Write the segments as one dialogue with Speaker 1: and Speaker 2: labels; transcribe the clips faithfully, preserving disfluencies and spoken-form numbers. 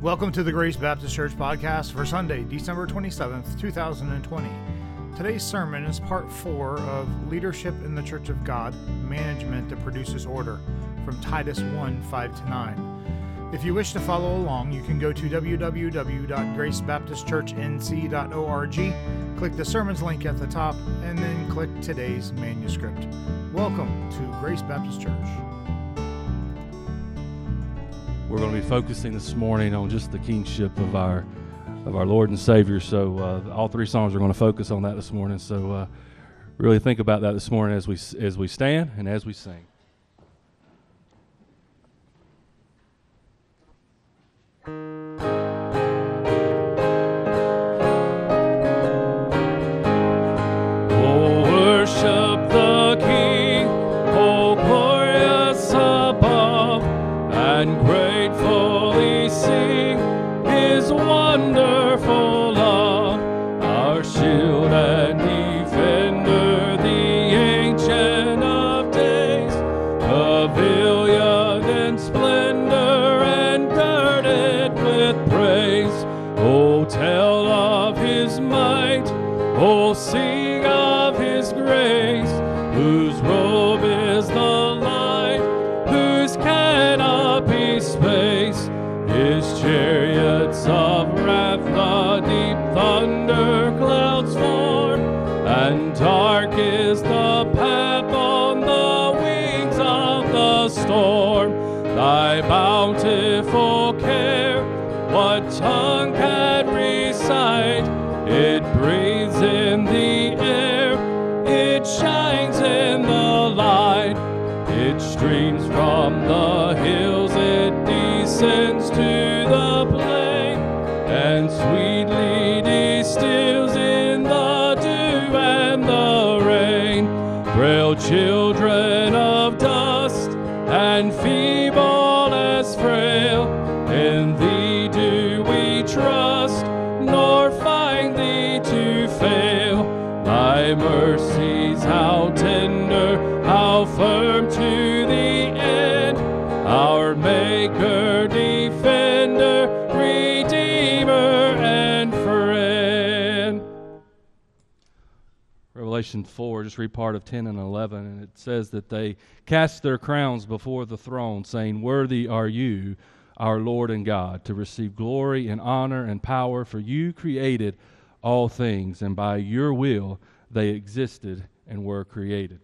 Speaker 1: Welcome to the Grace Baptist Church podcast for Sunday, December twenty-seventh, two thousand twenty. Today's sermon is part four of Leadership in the Church of God, Management that Produces Order, from Titus one, five to nine. If you wish to follow along, you can go to w w w dot grace baptist church n c dot org, click the sermons link at the top, and then click today's manuscript. Welcome to Grace Baptist Church.
Speaker 2: We're going to be focusing this morning on just the kingship of our of our Lord and Savior. So uh, all three songs are going to focus on that this morning. So uh, really think about that this morning as we as we stand and as we sing.
Speaker 3: Bountiful care, what tongue can recite? It breathes in the air, it shines in the light, it streams from the hills, it descends to the plain, and sweetly distills in the dew and the rain. Frail children of dust and feeble frail, in thee do we trust, nor find thee to fail. Thy mercies how tender, how firm to the end, our Maker, Defender, Redeemer, and Friend.
Speaker 2: Revelation four, just read part of ten and eleven, and it says that they cast their crowns before the throne, saying, "Worthy are you, our Lord and God, to receive glory and honor and power, for you created all things, and by your will they existed and were created."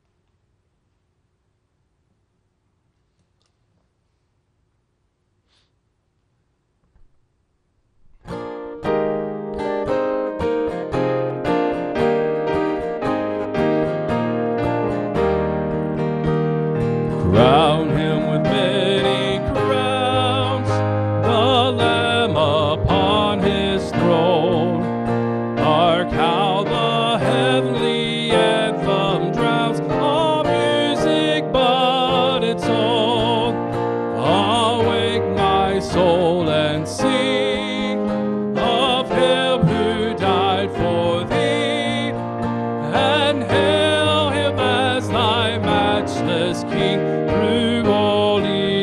Speaker 3: Crown him with many crowns, the Lamb upon his throne. Hark how the heavenly anthem drowns all music but its own. Awake my soul and sing of him who died for thee, and hail him as thy matchless King through all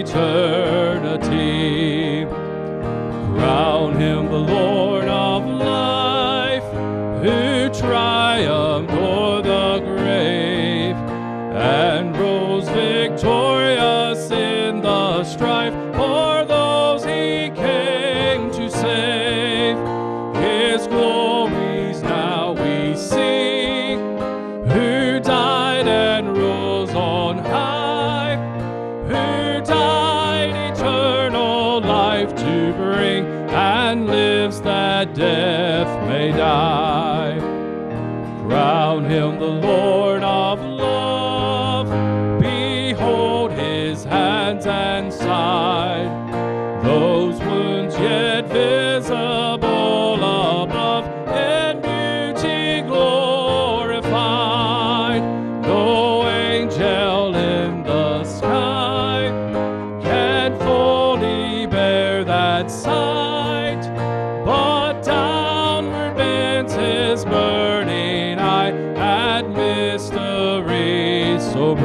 Speaker 3: eternity. Crown him the Lord of life, who triumphed o'er the grave, and rose victorious in the strife for those he came to save. His glories now we sing, who died and rose on high, who died eternal life to bring, and lives that death may die. Crown him the Lord of love, behold his hands and side, those wounds yet visible above, in beauty glorified. No angel in the sky can fully bear that sight, but downward bends his burning eye at mystery so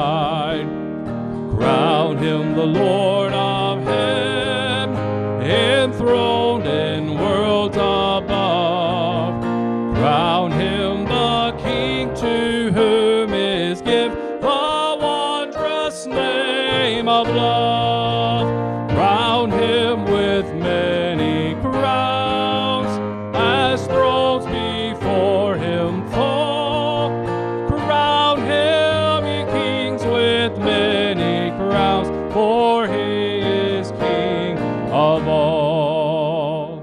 Speaker 3: bright. Crown him the Lord of heaven, enthroned in worlds above. Crown him the King, to whom is give the wondrous name of love. Crown him with many crowns, as thrones before him fall. Crown him, ye kings, with many crowns, for he is King of all.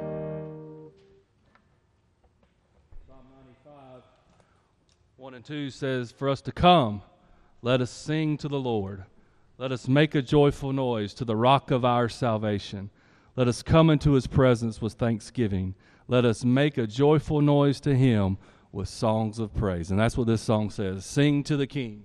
Speaker 2: Psalm ninety-five, one and two says, for us to come, let us sing to the Lord. Let us make a joyful noise to the rock of our salvation. Let us come into his presence with thanksgiving. Let us make a joyful noise to him with songs of praise. And that's what this song says. Sing to the King.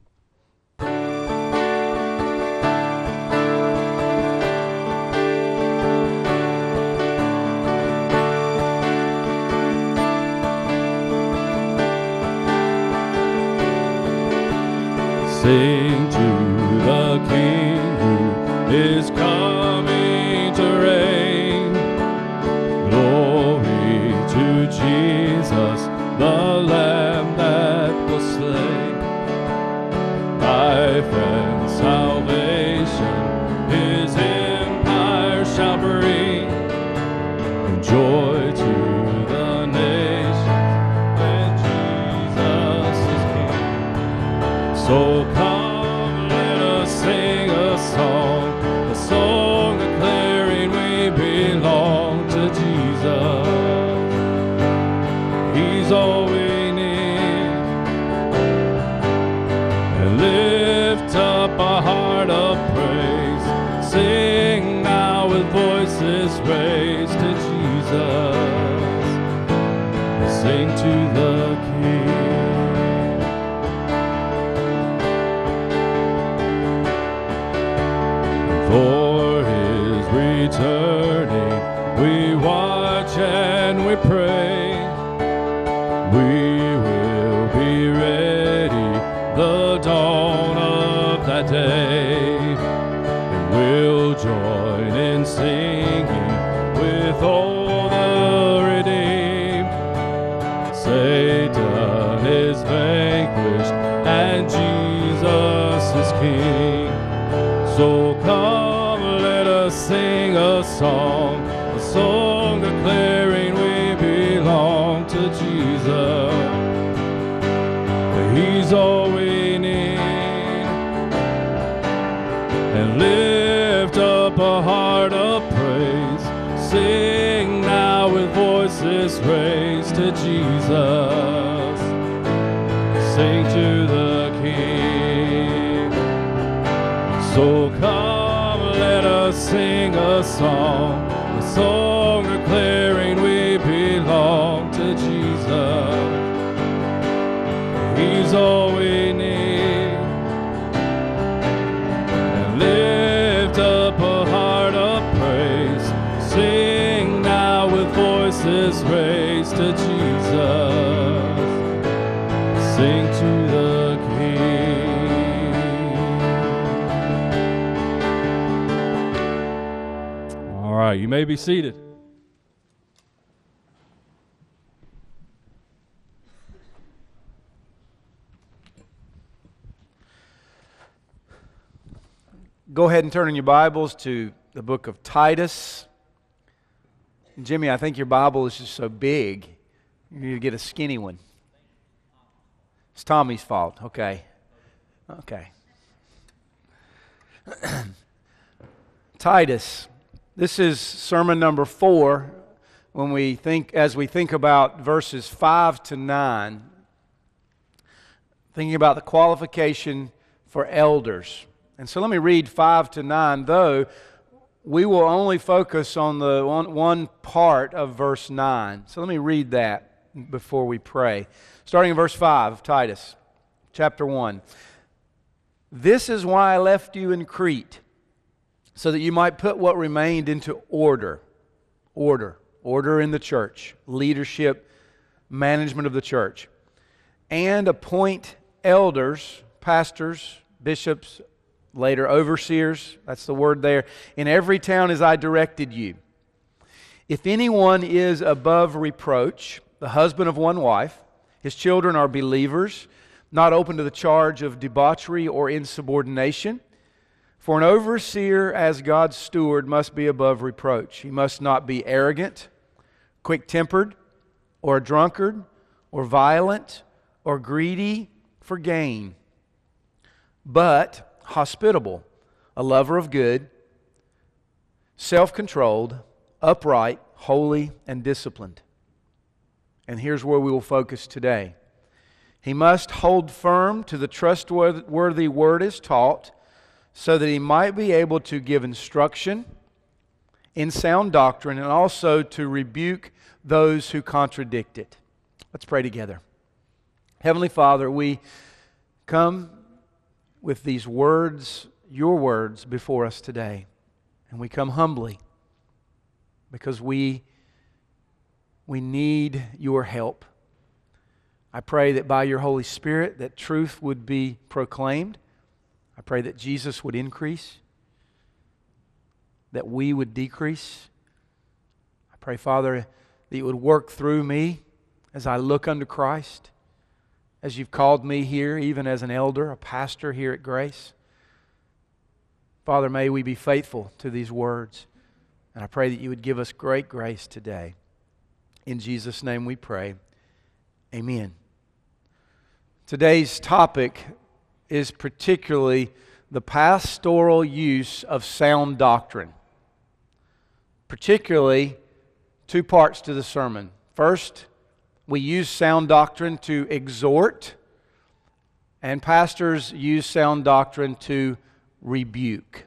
Speaker 3: Sing to the King who is coming to reign. Glory to Jesus, the Lamb that was slain. Life and salvation his empire shall bring, and joy to the nations when Jesus is King. So come, let us sing a song, a song declaring we belong to Jesus. He's all we need, and lift up a heart of praise. Sing now with voices raised to Jesus. Sing to the King. For his returning, we watch and we pray. We will be ready the dawn of that day, and we'll join in singing with all the redeemed. Satan is vanquished and Jesus is King. So come, let us sing a song, a song declaring we belong to Jesus. He's all we need, and lift up a heart of praise. Sing now with voices raised to Jesus. Sing to the King. So come, let us sing a song, a song declaring we belong to Jesus. He's all we need, and lift up a heart of praise. Sing now with voices raised to Jesus. Sing to the King.
Speaker 2: All right, you may be seated.
Speaker 1: Go ahead and turn in your Bibles to the book of Titus. Jimmy, I think your Bible is just so big. You need to get a skinny one. It's Tommy's fault. Okay. Okay. Titus. This is sermon number four when we think, as we think about verses five to nine, thinking about the qualification for elders. And so let me read five to nine, though we will only focus on the one, one part of verse nine. So let me read that before we pray. Starting in verse five of Titus, chapter one. This is why I left you in Crete, so that you might put what remained into order. Order. Order in the church. Leadership, management of the church. And appoint elders, pastors, bishops, later overseers, that's the word there, in every town as I directed you.
Speaker 4: If anyone is above reproach, the husband of one wife, his children are believers, not open to the charge of debauchery or insubordination. For an overseer as God's steward must be above reproach. He must not be arrogant, quick-tempered, or a drunkard, or violent, or greedy for gain, but hospitable, a lover of good, self-controlled, upright, holy, and disciplined. And here's where we will focus today. He must hold firm to the trustworthy word as taught, so that he might be able to give instruction in sound doctrine and also to rebuke those who contradict it. Let's pray together. Heavenly Father, we come with these words, your words, before us today. And we come humbly because we, we need your help. I pray that by your Holy Spirit that truth would be proclaimed. I pray that Jesus would increase, that we would decrease. I pray, Father, that you would work through me as I look unto Christ, as you've called me here, even as an elder, a pastor here at Grace. Father, may we be faithful to these words, and I pray that you would give us great grace today. In Jesus' name we pray. Amen. Today's topic is particularly the pastoral use of sound doctrine. Particularly, two parts to the sermon. First, we use sound doctrine to exhort, and pastors use sound doctrine to rebuke.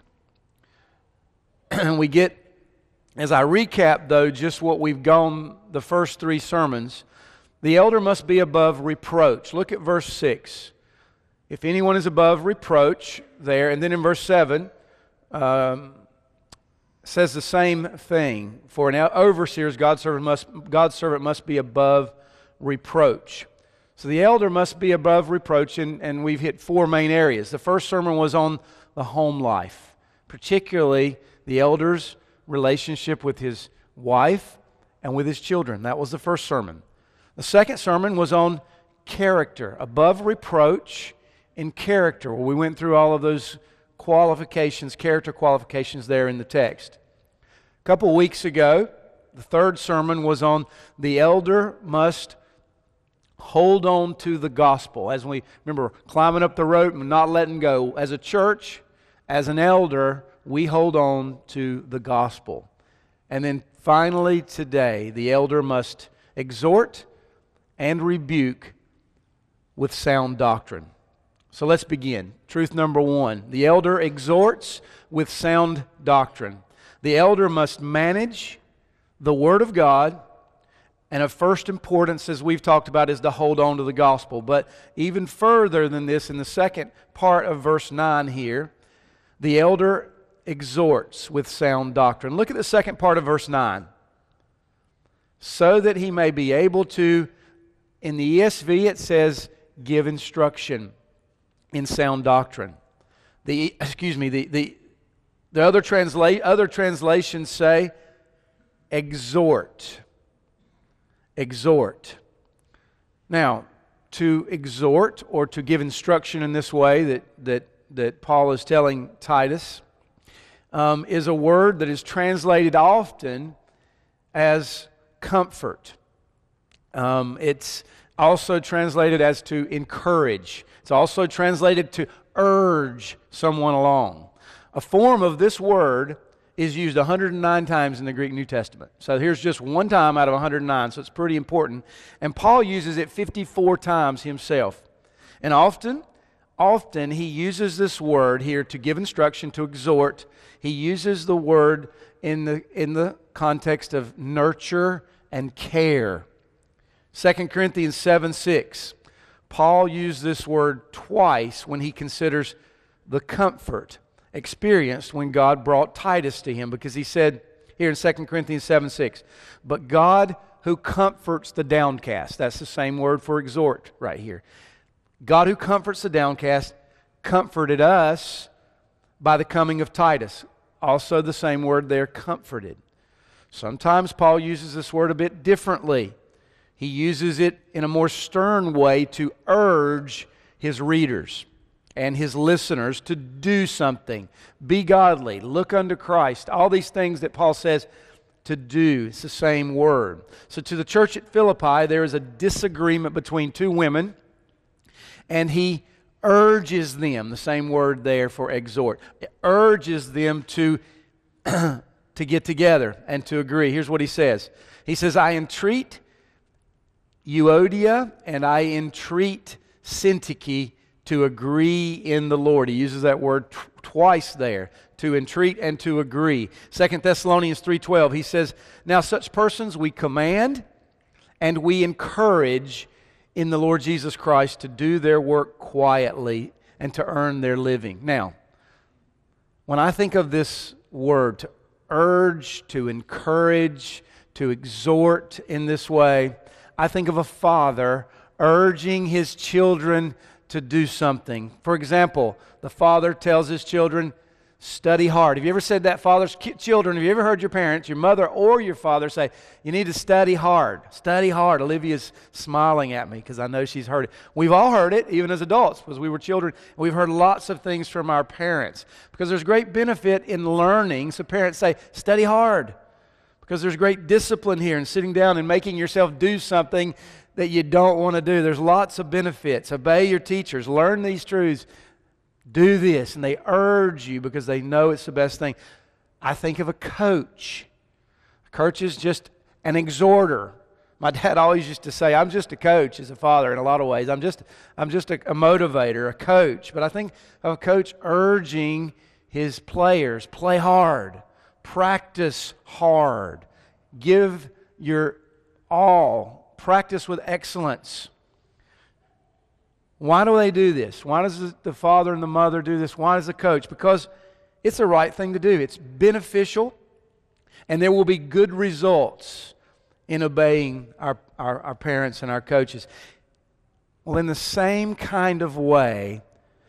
Speaker 4: We get, as I recap though, just what we've gone the first three sermons, the elder must be above reproach. Look at verse six. If anyone is above reproach, there, and then in verse seven, um, says the same thing. For an overseer, God's servant must, God's servant must be above reproach. So the elder must be above reproach, and, and we've hit four main areas. The first sermon was on the home life, particularly the elder's relationship with his wife and with his children. That was the first sermon. The second sermon was on character, above reproach in character. Well, we went through all of those qualifications, character qualifications there in the text. A couple weeks ago, the third sermon was on the elder must hold on to the gospel. As we remember, climbing up the rope and not letting go. As a church, as an elder, we hold on to the gospel. And then finally today, the elder must exhort and rebuke with sound doctrine. So let's begin. Truth number one. The elder exhorts with sound doctrine. The elder must manage the Word of God, and of first importance, as we've talked about, is to hold on to the gospel. But even further than this, in the second part of verse nine here, the elder exhorts with sound doctrine. Look at the second part of verse nine. So that he may be able to, in the E S V it says, give instruction in sound doctrine. The excuse me, the the, the other translate other translations say exhort. Exhort. Now, to exhort or to give instruction in this way that that that Paul is telling Titus um, is a word that is translated often as comfort. Um, it's also translated as to encourage. It's also translated to urge someone along. A form of this word is used one hundred nine times in the Greek New Testament. So here's just one time out of one hundred nine, so it's pretty important. And Paul uses it fifty-four times himself. And often, often he uses this word here to give instruction, to exhort. He uses the word in the, in the context of nurture and care. Second Corinthians seven six. Paul used this word twice when he considers the comfort experienced when God brought Titus to him, because he said here in Second Corinthians seven six, but God who comforts the downcast, that's the same word for exhort right here. God who comforts the downcast comforted us by the coming of Titus. Also the same word there, comforted. Sometimes Paul uses this word a bit differently. He uses it in a more stern way to urge his readers and his listeners to do something. Be godly, look unto Christ. All these things that Paul says to do. It's the same word. So to the church at Philippi, there is a disagreement between two women, and he urges them, the same word there for exhort, it urges them to, to get together and to agree. Here's what he says. He says, I entreat Euodia and I entreat Syntyche to agree in the Lord. He uses that word t- twice there, to entreat and to agree. Second Thessalonians three twelve, he says, now such persons we command and we encourage in the Lord Jesus Christ to do their work quietly and to earn their living. Now, when I think of this word, to urge, to encourage, to exhort in this way, I think of a father urging his children to do something. For example, the father tells his children, study hard. Have you ever said that, fathers? Children, have you ever heard your parents, your mother or your father say, you need to study hard. Study hard. Olivia's smiling at me because I know she's heard it. We've all heard it, even as adults, because we were children. We've heard lots of things from our parents because there's great benefit in learning. So parents say, study hard, because there's great discipline here in sitting down and making yourself do something that you don't want to do. There's lots of benefits. Obey your teachers. Learn these truths. Do this. And they urge you because they know it's the best thing. I think of a coach. A coach is just an exhorter. My dad always used to say, I'm just a coach as a father in a lot of ways. I'm just, I'm just a, a motivator, a coach. But I think of a coach urging his players, play hard, practice hard, give your all. Practice with excellence. Why do they do this? Why does the father and the mother do this? Why does the coach? Because it's the right thing to do. It's beneficial, and there will be good results in obeying our, our, our parents and our coaches. Well, in the same kind of way,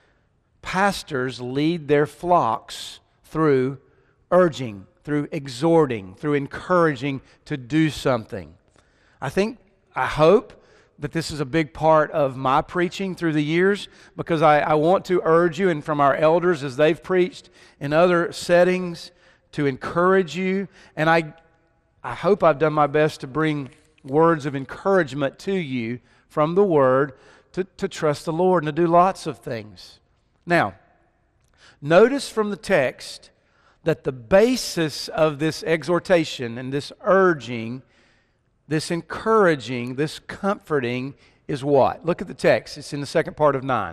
Speaker 4: pastors lead their flocks through urging, through exhorting, through encouraging to do something. I think I hope that this is a big part of my preaching through the years, because I, I want to urge you, and from our elders as they've preached in other settings, to encourage you. And I, I hope I've done my best to bring words of encouragement to you from the Word to, to trust the Lord and to do lots of things. Now, notice from the text that the basis of this exhortation and this urging, this encouraging, this comforting is what? Look at the text. It's in the second part of nine.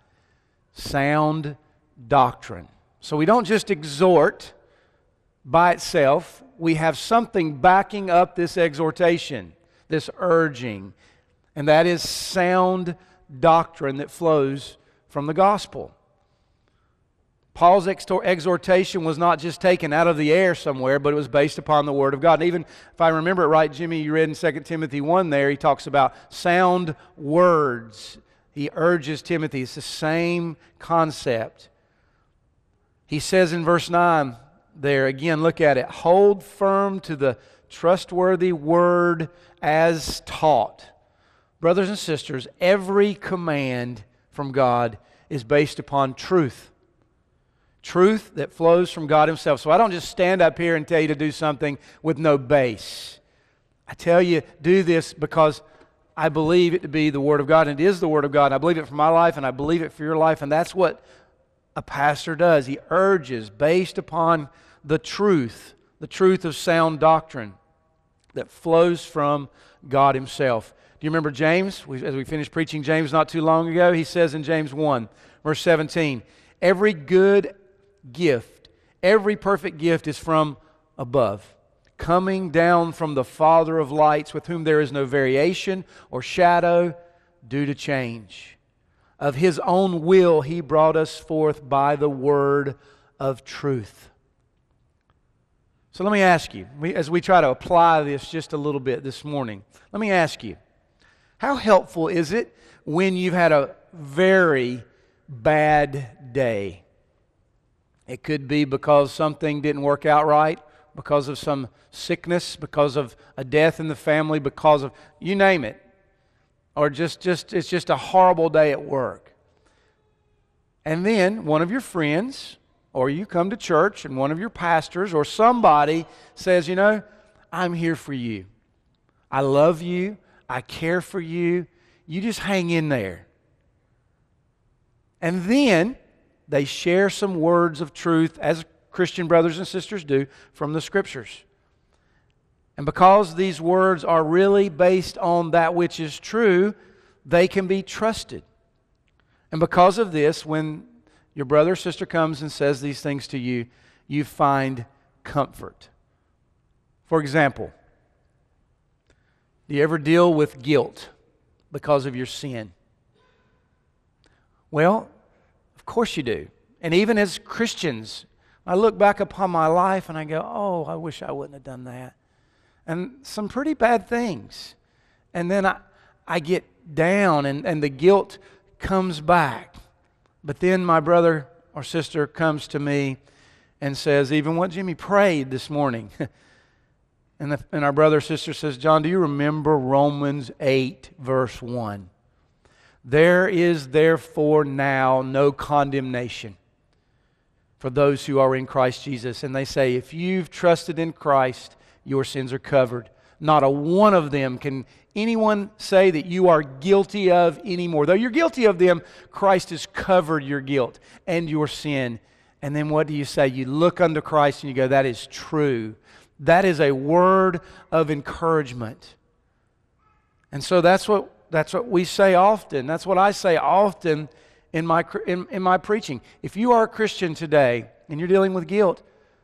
Speaker 4: Sound doctrine. So we don't just exhort by itself. We have something backing up this exhortation, this urging, and that is sound doctrine that flows from the gospel. Paul's exhortation was not just taken out of the air somewhere, but it was based upon the Word of God. And even if I remember it right, Jimmy, you read in Second Timothy one there, he talks about sound words. He urges Timothy. It's the same concept. He says in verse nine there, again, look at it. Hold firm to the trustworthy word as taught. Brothers and sisters, every command from God is based upon truth. Truth that flows from God Himself. So I don't just stand up here and tell you to do something with no base. I tell you, do this because I believe it to be the Word of God, and it is the Word of God. And I believe it for my life, and I believe it for your life, and that's what a pastor does. He urges based upon the truth, the truth of sound doctrine that flows from God Himself. Do you remember James? We, as we finished preaching James not too long ago, he says in James one, verse seventeen, every good gift, every perfect gift is from above, coming down from the Father of lights, with whom there is no variation or shadow due to change. Of His own will He brought us forth by the word of truth. So let me ask you, we, as we try to apply this just a little bit this morning, let me ask you, how helpful is it when you've had a very bad day? It could be because something didn't work out right because of some sickness, because of a death in the family, because of, you name it. Or just, just it's just a horrible day at work. And then one of your friends, or you come to church and one of your pastors or somebody says, you know, I'm here for you. I love you. I care for you. You just hang in there. And then they share some words of truth, as Christian brothers and sisters do, from the Scriptures. And because these words are really based on that which is true, they can be trusted. And because of this, when your brother or sister comes and says these things to you, you find comfort. For example, do you ever deal with guilt because of your sin? Well, of course you do. And even as Christians, I look back upon my life and I go, oh, I wish I wouldn't have done that. And some pretty bad things. And then I, I get down and, and the guilt comes back. But then my brother or sister comes to me and says, even what Jimmy prayed this morning. and, the, and our brother or sister says, John, do you remember Romans eight, verse one? There is therefore now no condemnation for those who are in Christ Jesus. And they say, if you've trusted in Christ, your sins are covered. Not a one of them can anyone say that you are guilty of anymore. Though you're guilty of them, Christ has covered your guilt and your sin. And then what do you say? You look unto Christ and you go, that is true. That is a word of encouragement. And so that's what that's what we say often. That's what I say often in my in, in my preaching. If you are a Christian today and you're dealing with guilt,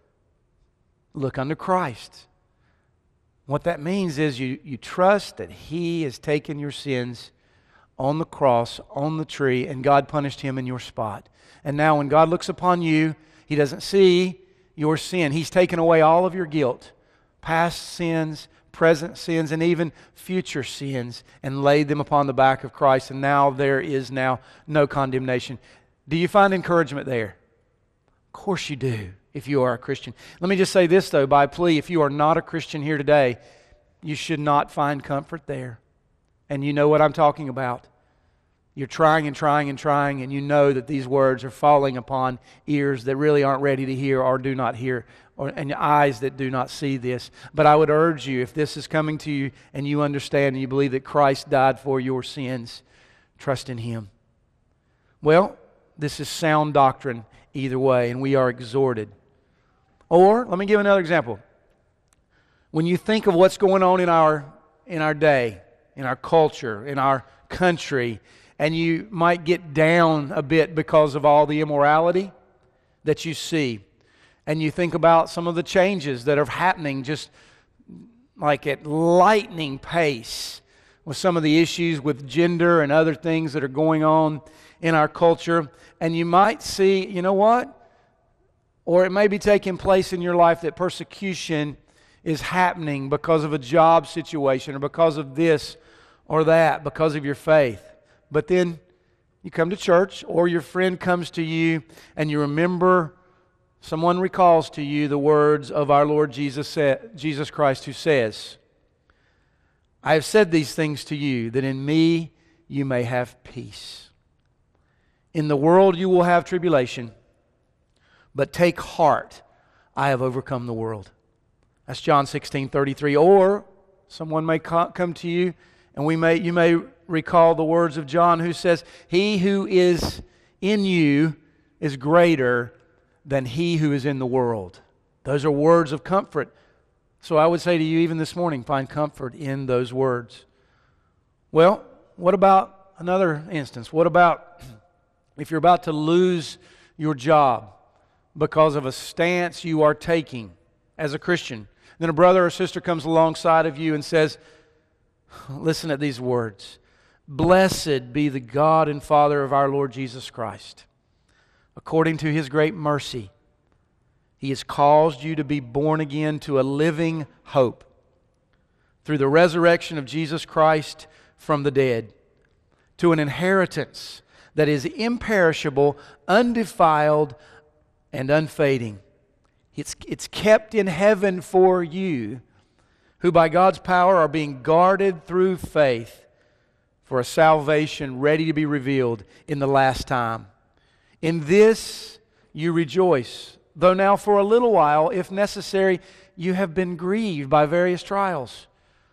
Speaker 4: look unto Christ. What that means is you, you trust that He has taken your sins on the cross, on the tree, and God punished Him in your spot. And now when God looks upon you, He doesn't see your sin. He's taken away all of your guilt, past sins, present sins, and even future sins, and laid them upon the back of Christ. And now there is now no condemnation. Do you find encouragement there? Of course you do, if you are a Christian. Let me just say this, though, by plea, if you are not a Christian here today, you should not find comfort there. And you know what I'm talking about. You're trying and trying and trying, and you know that these words are falling upon ears that really aren't ready to hear or do not hear, or, and eyes that do not see this. But I would urge you, if this is coming to you and you understand and you believe that Christ died for your sins, trust in Him. Well, this is sound doctrine either way, and we are exhorted. Or, let me give another example. When you think of what's going on in our in our day, in our culture, in our country, and you might get down a bit because of all the immorality that you see, and you think about some of the changes that are happening just like at lightning pace with some of the issues with gender and other things that are going on in our culture, and you might see, you know what? Or it may be taking place in your life that persecution is happening because of a job situation or because of this or that, because of your faith. But then you come to church or your friend comes to you and you remember, someone recalls to you the words of our Lord Jesus, Jesus Christ, who says, I have said these things to you that in me you may have peace. In the world you will have tribulation, but take heart, I have overcome the world. That's John sixteen thirty-three. Or someone may come to you, and we may you may recall the words of John, who says, He who is in you is greater than he who is in the world. Those are words of comfort. So I would say to you, even this morning, find comfort in those words. Well, what about another instance? What about if you're about to lose your job because of a stance you are taking as a Christian? Then a brother or sister comes alongside of you and says, listen to these words. Blessed be the God and Father of our Lord Jesus Christ. According to His great mercy, He has caused you to be born again to a living hope through the resurrection of Jesus Christ from the dead, to an inheritance that is imperishable, undefiled, and unfading, It's, it's kept in heaven for you, who by God's power are being guarded through faith for a salvation ready to be revealed in the last time. In this you rejoice, though now for a little while, if necessary, you have been grieved by various trials,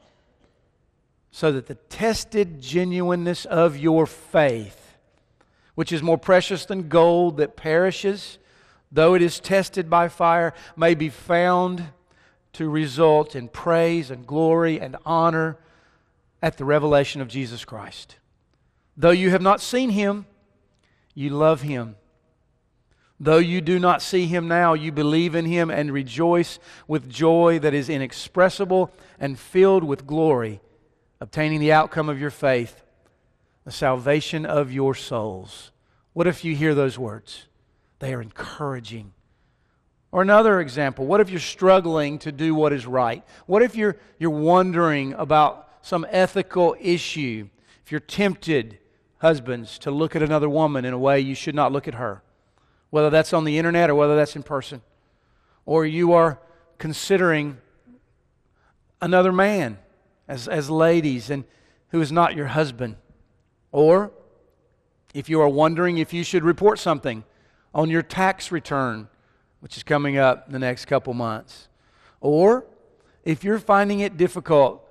Speaker 4: so that the tested genuineness of your faith, which is more precious than gold that perishes, though it is tested by fire, may be found to result in praise and glory and honor at the revelation of Jesus Christ. Though you have not seen Him, you love Him. Though you do not see Him now, you believe in Him and rejoice with joy that is inexpressible and filled with glory, obtaining the outcome of your faith, the salvation of your souls. What if you hear those words? They are encouraging. Or another example, what if you're struggling to do what is right? What if you're, you're wondering about some ethical issue? If you're tempted, husbands, to look at another woman in a way you should not look at her, whether that's on the internet or whether that's in person, or you are considering another man as, as ladies and who is not your husband, or if you are wondering if you should report something on your tax return, which is coming up in the next couple months. Or if you're finding it difficult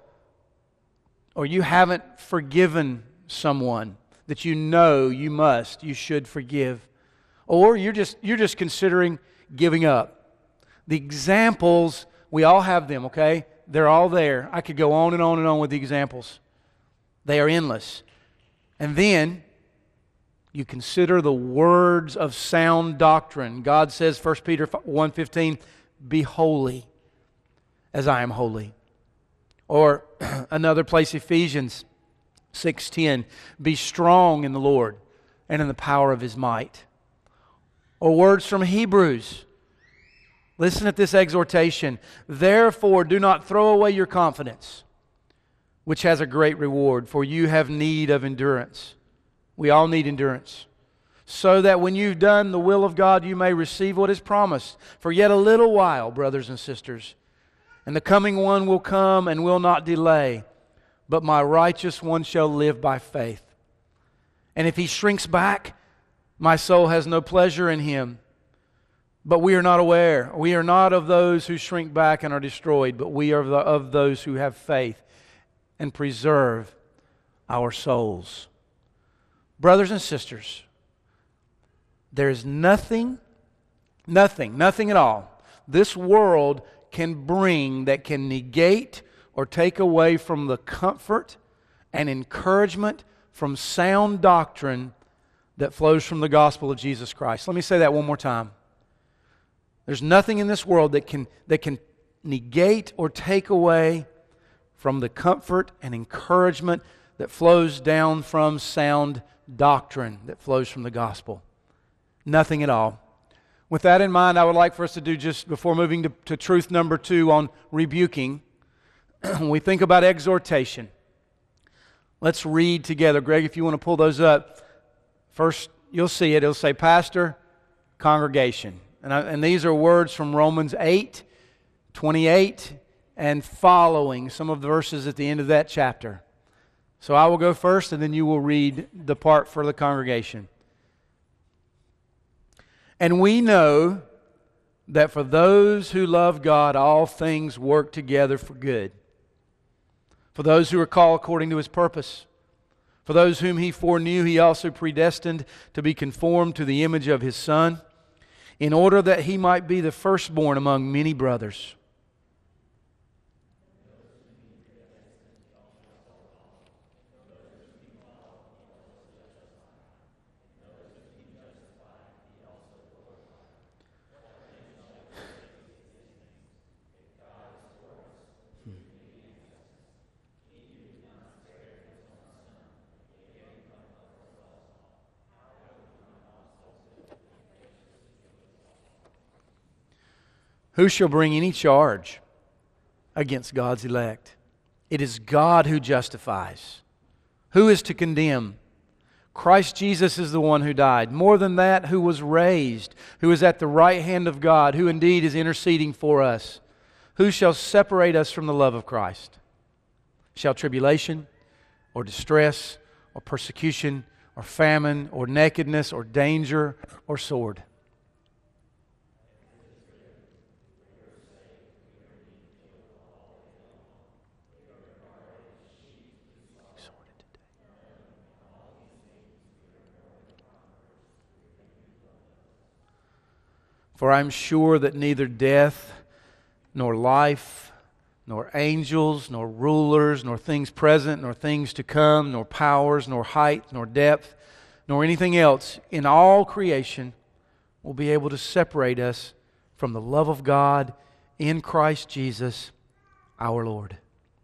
Speaker 4: or you haven't forgiven someone that you know you must, you should forgive. Or you're just, you're just considering giving up. The examples, we all have them, okay? They're all there. I could go on and on and on with the examples. They are endless. And then you consider the words of sound doctrine. God says, First Peter one fifteen, be holy as I am holy. Or another place, Ephesians six ten, be strong in the Lord and in the power of His might. Or words from Hebrews. Listen at this exhortation. Therefore, do not throw away your confidence, which has a great reward, for you have need of endurance. We all need endurance. So that when you've done the will of God, you may receive what is promised. For yet a little while, brothers and sisters, and the coming one will come and will not delay. But my righteous one shall live by faith. And if he shrinks back, my soul has no pleasure in him. But we are not aware. We are not of those who shrink back and are destroyed, but we are the, of those who have faith and preserve our souls. Brothers and sisters, there is nothing, nothing, nothing at all this world can bring that can negate or take away from the comfort and encouragement from sound doctrine that flows from the gospel of Jesus Christ. Let me say that one more time. There's nothing in this world that can, that can negate or take away from the comfort and encouragement that flows down from sound doctrine that flows from the gospel. Nothing at all. With that in mind, I would like for us to do, just before moving to, to truth number two on rebuking, when we think about exhortation, let's read together. Greg, if you want to pull those up. First, you'll see it. It'll say pastor, congregation. And, I, and these are words from Romans eight, twenty-eight, and following, some of the verses at the end of that chapter. So I will go first, and then you will read the part for the congregation. And we know that for those who love God, all things work together for good. For those who are called according to His purpose. For those whom He foreknew, He also predestined to be conformed to the image of His Son, in order that He might be the firstborn among many brothers. Who shall bring any charge against God's elect? It is God who justifies. Who is to condemn? Christ Jesus is the one who died. More than that, who was raised, who is at the right hand of God, who indeed is interceding for us. Who shall separate us from the love of Christ? Shall tribulation, or distress, or persecution, or famine, or nakedness, or danger, or sword? For I am sure that neither death, nor life, nor angels, nor rulers, nor things present, nor things to come, nor powers, nor height, nor depth, nor anything else in all creation will be able to separate us from the love of God in Christ Jesus our Lord.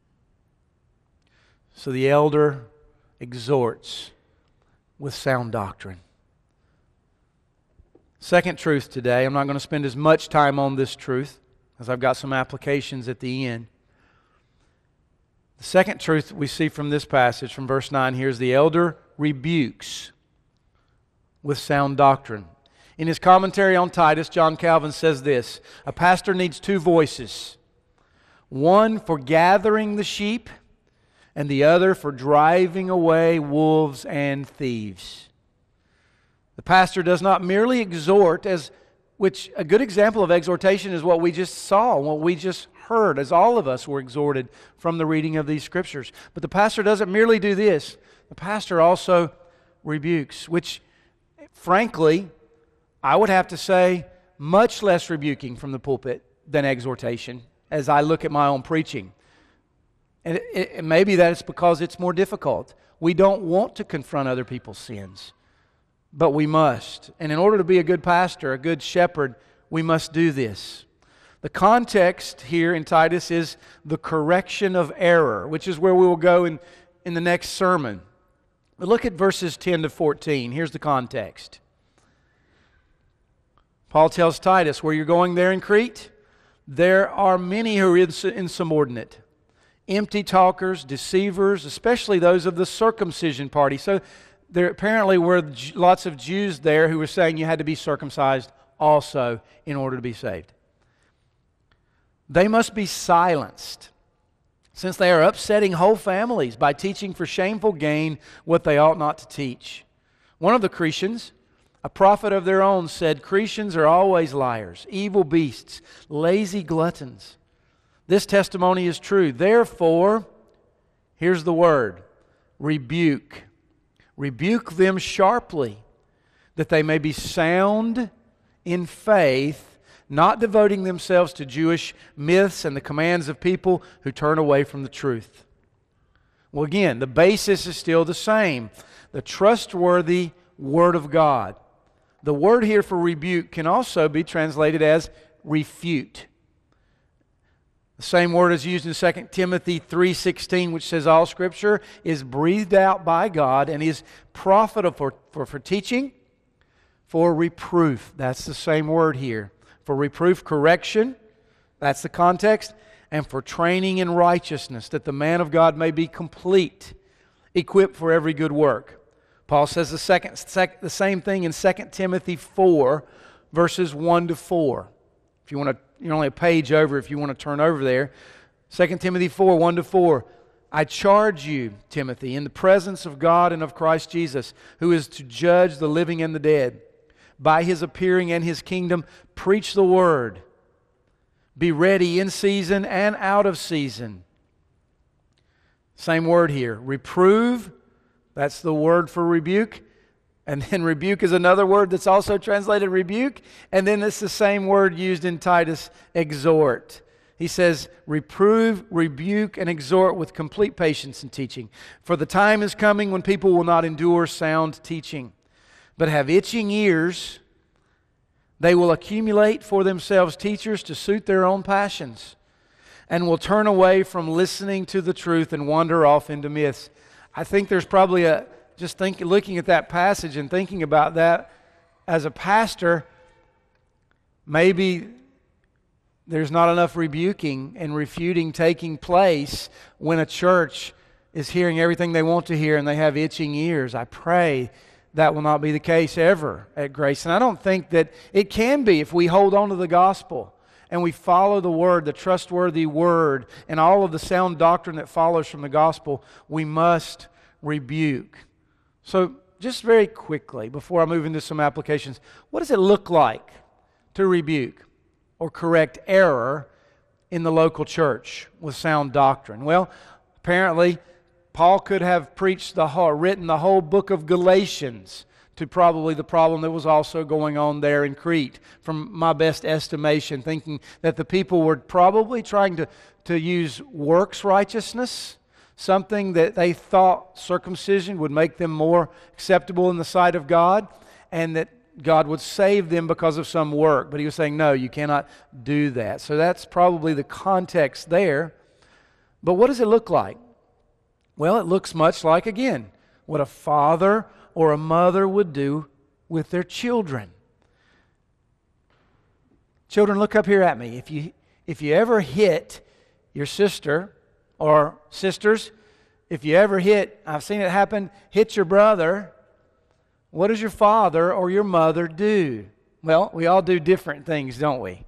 Speaker 4: So the elder exhorts with sound doctrine. Second truth today, I'm not going to spend as much time on this truth as I've got some applications at the end. The second truth we see from this passage, from verse nine here, is the elder rebukes with sound doctrine. In his commentary on Titus, John Calvin says this: a pastor needs two voices, one for gathering the sheep and the other for driving away wolves and thieves. The pastor does not merely exhort, as which a good example of exhortation is what we just saw, what we just heard, as all of us were exhorted from the reading of these scriptures. But the pastor doesn't merely do this. The pastor also rebukes, which, frankly, I would have to say, much less rebuking from the pulpit than exhortation as I look at my own preaching. And it, it, maybe that is because it's more difficult. We don't want to confront other people's sins, but we must. And in order to be a good pastor, a good shepherd, we must do this. The context here in Titus is the correction of error, which is where we will go in, in the next sermon. But look at verses ten to fourteen. Here's the context. Paul tells Titus, where you're going there in Crete, there are many who are insubordinate, empty talkers, deceivers, especially those of the circumcision party. So there apparently were lots of Jews there who were saying you had to be circumcised also in order to be saved. They must be silenced, since they are upsetting whole families by teaching for shameful gain what they ought not to teach. One of the Cretans, a prophet of their own, said, Cretans are always liars, evil beasts, lazy gluttons. This testimony is true. Therefore, here's the word, rebuke. Rebuke them sharply, that they may be sound in faith, not devoting themselves to Jewish myths and the commands of people who turn away from the truth. Well, again, the basis is still the same. The trustworthy Word of God. The word here for rebuke can also be translated as refute. The same word is used in Second Timothy three sixteen, which says all Scripture is breathed out by God and is profitable for, for, for teaching, for reproof. That's the same word here. For reproof, correction, that's the context, and for training in righteousness, that the man of God may be complete, equipped for every good work. Paul says the, second, sec, the same thing in Second Timothy four, verses one to four. If you want to, you're only a page over if you want to turn over there. Second Timothy four, one to four. I charge you, Timothy, in the presence of God and of Christ Jesus, who is to judge the living and the dead. By His appearing and His kingdom, preach the word. Be ready in season and out of season. Same word here. Reprove. That's the word for rebuke. And then rebuke is another word that's also translated rebuke. And then it's the same word used in Titus, exhort. He says, reprove, rebuke, and exhort with complete patience and teaching. For the time is coming when people will not endure sound teaching, but have itching ears. They will accumulate for themselves teachers to suit their own passions, and will turn away from listening to the truth and wander off into myths. I think there's probably a, just think, looking at that passage and thinking about that as a pastor, maybe there's not enough rebuking and refuting taking place when a church is hearing everything they want to hear and they have itching ears. I pray that will not be the case ever at Grace. And I don't think that it can be if we hold on to the gospel and we follow the Word, the trustworthy Word, and all of the sound doctrine that follows from the gospel. We must rebuke. So just very quickly, before I move into some applications, what does it look like to rebuke or correct error in the local church with sound doctrine? Well, apparently, Paul could have preached the whole, written the whole book of Galatians to probably the problem that was also going on there in Crete, from my best estimation, thinking that the people were probably trying to, to use works righteousness, something that they thought circumcision would make them more acceptable in the sight of God, and that God would save them because of some work. But he was saying, no, you cannot do that. So that's probably the context there. But what does it look like? Well, it looks much like, again, what a father or a mother would do with their children. Children, look up here at me. If you, if you ever hit your sister, or sisters, if you ever hit, I've seen it happen, hit your brother, what does your father or your mother do? Well, we all do different things, don't we?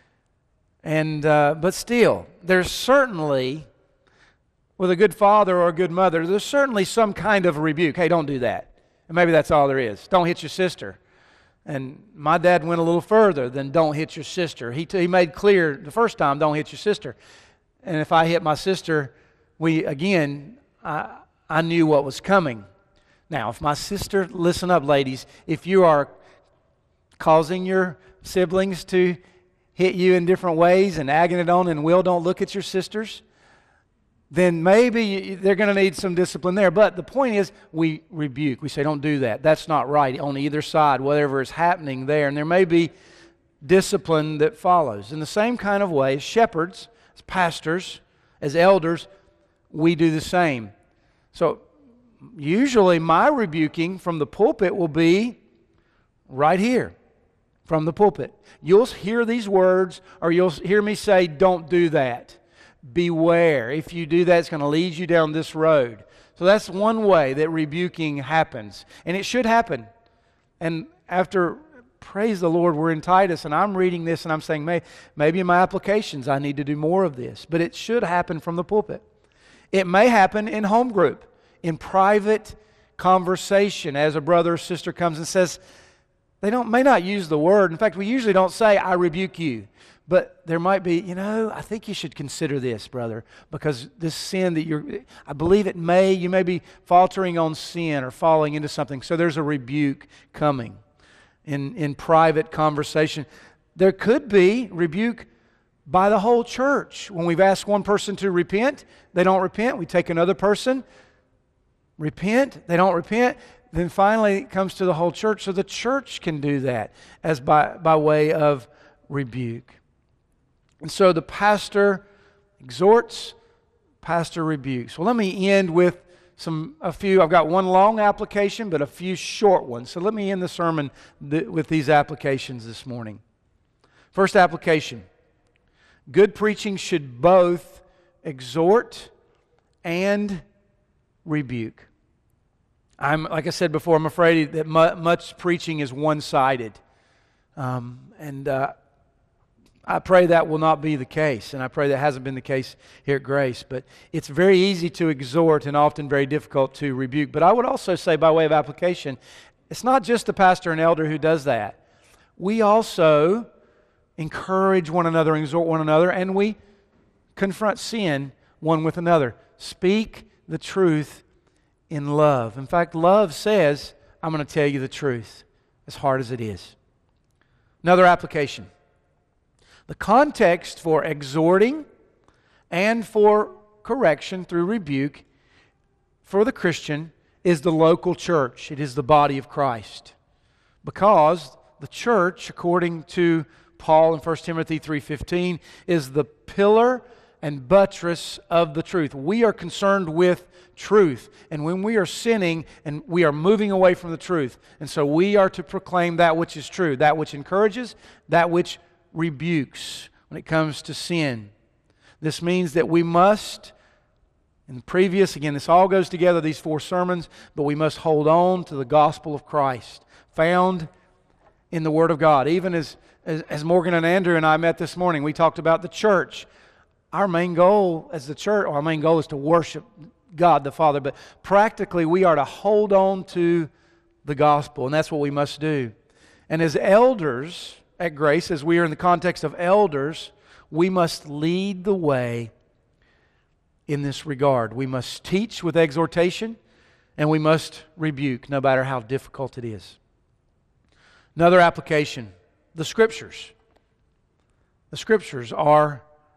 Speaker 4: And uh, but still, there's certainly, with a good father or a good mother, there's certainly some kind of rebuke. Hey, don't do that. And maybe that's all there is. Don't hit your sister. And my dad went a little further than don't hit your sister. He, t- he made clear the first time, don't hit your sister. And if I hit my sister, we, again, I, I knew what was coming. Now, if my sister, listen up, ladies, if you are causing your siblings to hit you in different ways and agging it on and will don't look at your sisters, then maybe they're going to need some discipline there. But the point is, we rebuke. We say, don't do that. That's not right on either side, whatever is happening there. And there may be discipline that follows. In the same kind of way, as shepherds, as pastors, as elders, we do the same. So usually my rebuking from the pulpit will be right here, from the pulpit. You'll hear these words, or you'll hear me say, don't do that. Beware. If you do that, it's going to lead you down this road. So that's one way that rebuking happens. And it should happen. And after, praise the Lord, we're in Titus, and I'm reading this and I'm saying, May, maybe in my applications I need to do more of this. But it should happen from the pulpit. It may happen in home group, in private conversation, as a brother or sister comes and says, they don't may not use the word. In fact, we usually don't say, I rebuke you. But there might be, you know, I think you should consider this, brother, because this sin that you're, I believe it may, you may be faltering on sin or falling into something. So there's a rebuke coming in, in private conversation. There could be rebuke by the whole church. When we've asked one person to repent, they don't repent. We take another person, repent, they don't repent. Then finally it comes to the whole church. So the church can do that as by, by way of rebuke. And so the pastor exhorts, pastor rebukes. Well, let me end with some a few. I've got one long application, but a few short ones. So let me end the sermon th- with these applications this morning. First application. Good preaching should both exhort and rebuke. I'm like I said before, I'm afraid that mu- much preaching is one-sided. Um, and uh, I pray that will not be the case, and I pray that hasn't been the case here at Grace. But it's very easy to exhort and often very difficult to rebuke. But I would also say, by way of application, it's not just the pastor and elder who does that. We also encourage one another, exhort one another, and we confront sin one with another. Speak the truth in love. In fact, love says, I'm going to tell you the truth, as hard as it is. Another application. The context for exhorting and for correction through rebuke for the Christian is the local church. It is the body of Christ. Because the church, according to Paul in First Timothy three fifteen, is the pillar and buttress of the truth. We are concerned with truth. And when we are sinning and we are moving away from the truth, and so we are to proclaim that which is true, that which encourages, that which rebukes when it comes to sin. This means that we must In the previous, again, this all goes together, these four sermons, but we must hold on to the gospel of Christ, found in the Word of God. Even as, as, as Morgan and Andrew and I met this morning, we talked about the church. Our main goal as the church, or our main goal is to worship God the Father, but practically we are to hold on to the gospel, and that's what we must do. And as elders at Grace, as we are in the context of elders, we must lead the way in this regard. We must teach with exhortation, and we must rebuke, no matter how difficult it is. Another application, the Scriptures. The Scriptures are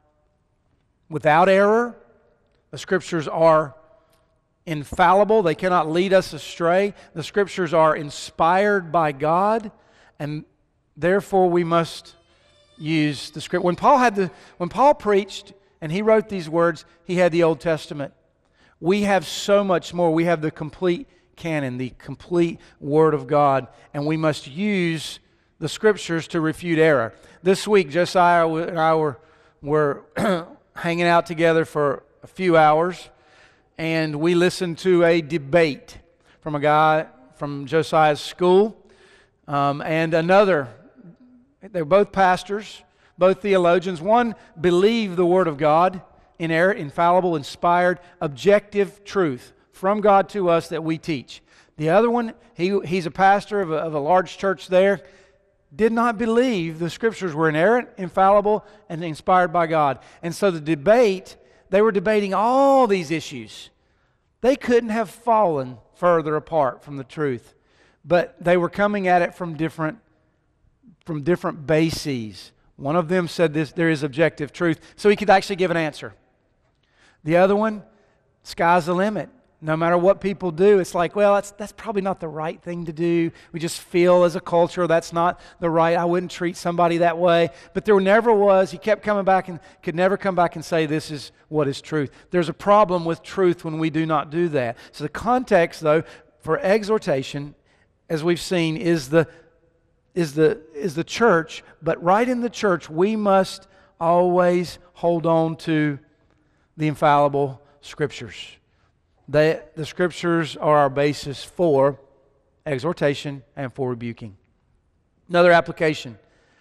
Speaker 4: without error. The Scriptures are infallible. They cannot lead us astray. The Scriptures are inspired by God, and therefore we must use the Scripture. When Paul had the, when Paul preached and he wrote these words, he had the Old Testament. We have so much more. We have the complete canon, the complete Word of God, and we must use the Scriptures to refute error. This week, Josiah and I were, were hanging out together for a few hours, and we listened to a debate from a guy from Josiah's school um, and another. They're both pastors, both theologians. One believed the Word of God, inerrant, infallible, inspired, objective truth from God to us that we teach. The other one, he, he's a pastor of a, of a large church there, did not believe the Scriptures were inerrant, infallible, and inspired by God. And so the debate, they were debating all these issues. They couldn't have fallen further apart from the truth, but they were coming at it from different, from different bases. One of them said this, there is objective truth, so he could actually give an answer. The other one, sky's the limit. No matter what people do, it's like, well, that's, that's probably not the right thing to do. We just feel as a culture that's not the right. I wouldn't treat somebody that way. But there never was. He kept coming back and could never come back and say this is what is truth. There's a problem with truth when we do not do that. So the context, though, for exhortation, as we've seen, is the is the is the church. But right in the church, we must always hold on to the infallible Scriptures. They, the Scriptures are our basis for exhortation and for rebuking. Another application.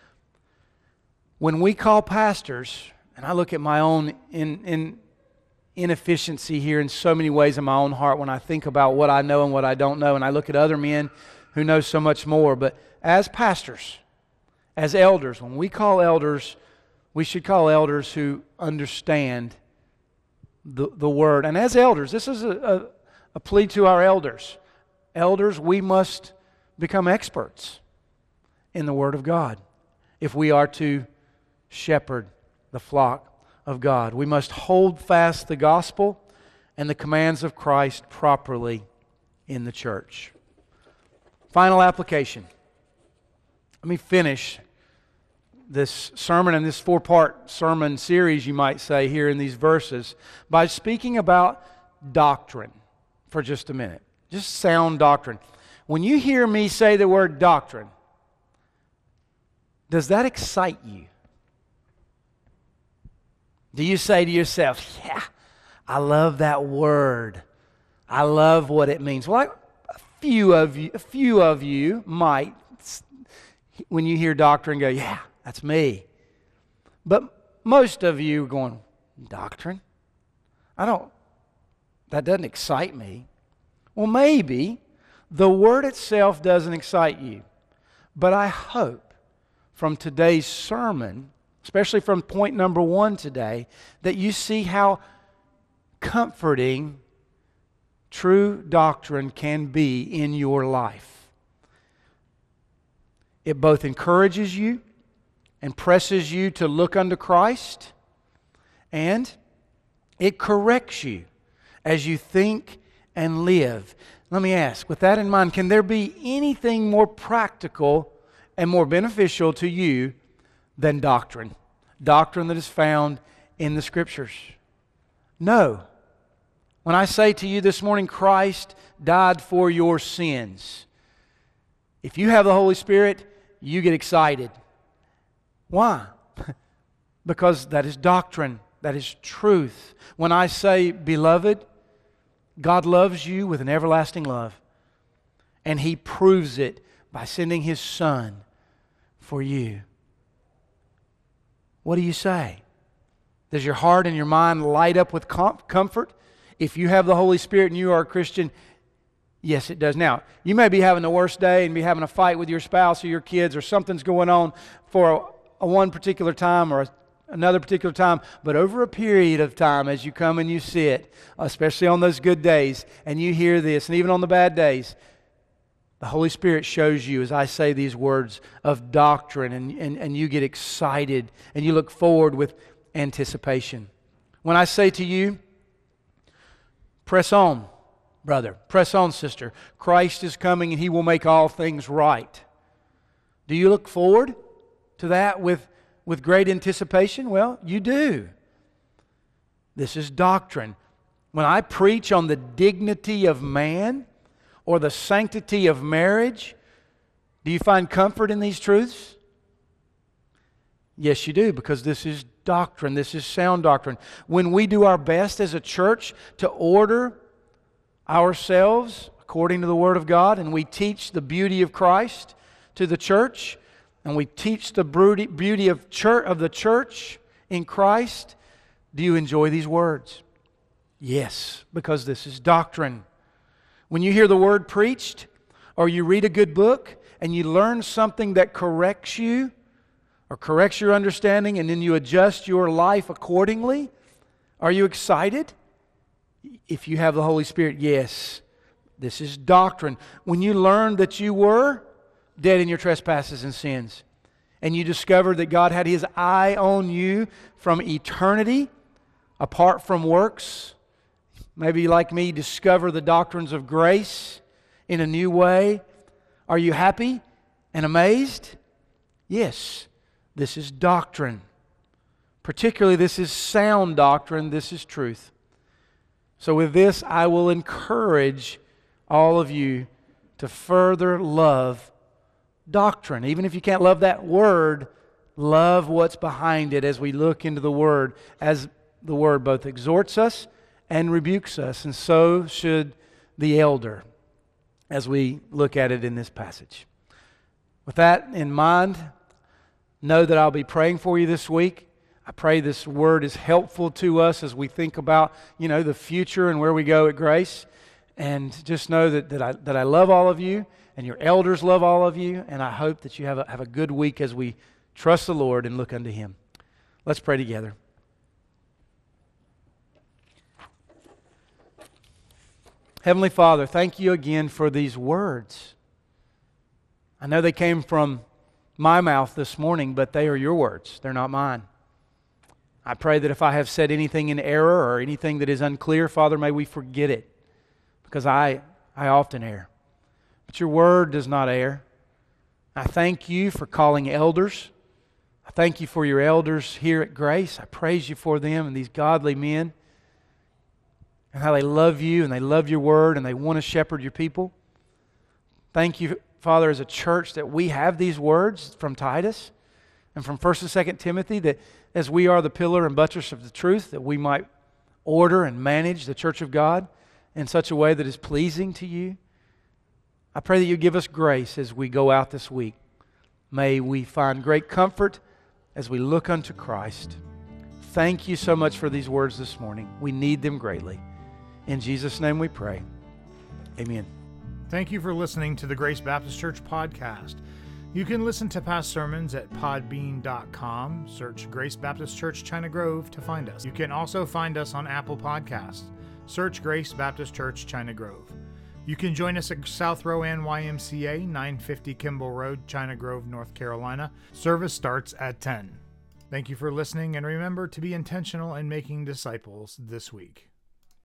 Speaker 4: When we call pastors, and I look at my own in, in inefficiency here in so many ways in my own heart when I think about what I know and what I don't know, and I look at other men who know so much more. But as pastors, as elders, when we call elders, we should call elders who understand The, the Word. And as elders, this is a, a, a plea to our elders. Elders, we must become experts in the Word of God if we are to shepherd the flock of God. We must hold fast the gospel and the commands of Christ properly in the church. Final application. Let me finish this sermon and this four-part sermon series, you might say, here in these verses by speaking about doctrine for just a minute. Just sound doctrine. When you hear me say the word doctrine, does that excite you? Do you say to yourself, yeah, I love that word. I love what it means. Well, I, a few of you, a few of you might, when you hear doctrine, go, yeah, that's me. But most of you are going, doctrine? I don't, that doesn't excite me. Well, maybe the word itself doesn't excite you. But I hope from today's sermon, especially from point number one today, that you see how comforting true doctrine can be in your life. It both encourages you and presses you to look unto Christ, and it corrects you as you think and live. Let me ask, with that in mind, can there be anything more practical and more beneficial to you than doctrine? Doctrine that is found in the Scriptures? No. When I say to you this morning, Christ died for your sins, if you have the Holy Spirit, you get excited. Why? Because that is doctrine That is truth. When I say, beloved, God loves you with an everlasting love. And He proves it by sending His Son for you. What do you say? Does your heart and your mind light up with com- comfort? If you have the Holy Spirit and you are a Christian, yes, it does. Now, you may be having the worst day and be having a fight with your spouse or your kids, or something's going on for a, a one particular time or a, another particular time, but over a period of time, as you come and you sit, especially on those good days, and you hear this, and even on the bad days, the Holy Spirit shows you, as I say these words of doctrine, and, and, and you get excited and you look forward with anticipation. When I say to you, press on, brother, press on, sister. Christ is coming and He will make all things right. Do you look forward to that with, with great anticipation? Well, you do. This is doctrine. When I preach on the dignity of man or the sanctity of marriage, do you find comfort in these truths? Yes, you do, because this is doctrine. This is sound doctrine. When we do our best as a church to order ourselves according to the Word of God, and we teach the beauty of Christ to the church, and we teach the beauty of church of the church in Christ, do you enjoy these words? Yes, because this is doctrine. When you hear the Word preached, or you read a good book, and you learn something that corrects you, or corrects your understanding, and then you adjust your life accordingly, are you excited? If you have the Holy Spirit, yes. This is doctrine. When you learn that you were dead in your trespasses and sins, and you discovered that God had His eye on you from eternity, apart from works, maybe like me, discover the doctrines of grace in a new way. Are you happy and amazed? Yes, this is doctrine. Particularly, this is sound doctrine. This is truth. So with this, I will encourage all of you to further love doctrine. Even if you can't love that word, love what's behind it as we look into the Word, as the Word both exhorts us and rebukes us, and so should the elder as we look at it in this passage. With that in mind, know that I'll be praying for you this week. I pray this word is helpful to us as we think about, you know, the future and where we go at Grace. And just know that, that, I, that I love all of you, and your elders love all of you, and I hope that you have a, have a good week as we trust the Lord and look unto Him. Let's pray together. Heavenly Father, thank you again for these words. I know they came from my mouth this morning, but they are your words. They're not mine. I pray that if I have said anything in error or anything that is unclear, Father, may we forget it, because I, I often err. But your word does not err. I thank you for calling elders. I thank you for your elders here at Grace. I praise you for them and these godly men, and how they love you and they love your word and they want to shepherd your people. Thank you, Father, as a church that we have these words from Titus and from First and Second Timothy, that as we are the pillar and buttress of the truth, that we might order and manage the church of God in such a way that is pleasing to you. I pray that you give us grace as we go out this week. May we find great comfort as we look unto Christ. Thank you so much for these words this morning. We need them greatly. In Jesus' name we pray. Amen.
Speaker 1: Thank you for listening to the Grace Baptist Church podcast. You can listen to past sermons at podbean dot com. Search Grace Baptist Church China Grove to find us. You can also find us on Apple Podcasts. Search Grace Baptist Church China Grove. You can join us at South Rowan Y M C A, nine fifty Kimball Road, China Grove, North Carolina. Service starts at ten. Thank you for listening, and remember to be intentional in making disciples this week.